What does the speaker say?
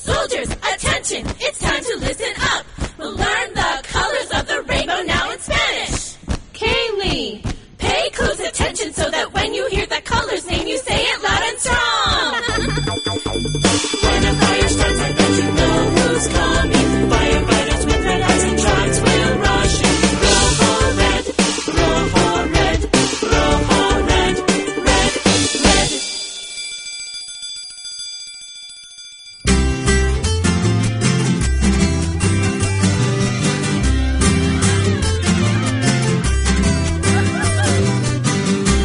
Soldiers, attention, it's time to listen up. We'll learn the colors of the rainbow now in Spanish. Kaylee, pay close attention so